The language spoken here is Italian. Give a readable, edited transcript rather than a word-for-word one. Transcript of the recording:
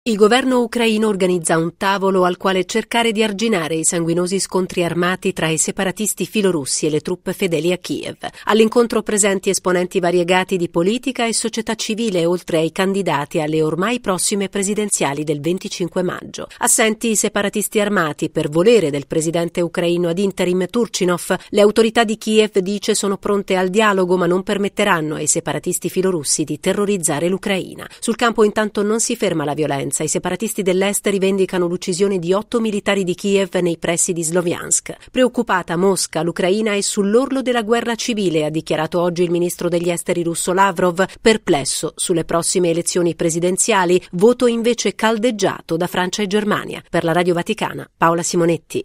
Il governo ucraino organizza un tavolo al quale cercare di arginare i sanguinosi scontri armati tra i separatisti filorussi e le truppe fedeli a Kiev. All'incontro presenti esponenti variegati di politica e società civile, oltre ai candidati alle ormai prossime presidenziali del 25 maggio. Assenti i separatisti armati per volere del presidente ucraino ad interim Turchinov, le autorità di Kiev dice sono pronte al dialogo ma non permetteranno ai separatisti filorussi di terrorizzare l'Ucraina. Sul campo intanto non si ferma la violenza. I separatisti dell'est rivendicano l'uccisione di 8 militari di Kiev nei pressi di Sloviansk. Preoccupata Mosca, l'Ucraina è sull'orlo della guerra civile, ha dichiarato oggi il ministro degli esteri russo Lavrov, perplesso sulle prossime elezioni presidenziali, voto invece caldeggiato da Francia e Germania. Per la Radio Vaticana, Paola Simonetti.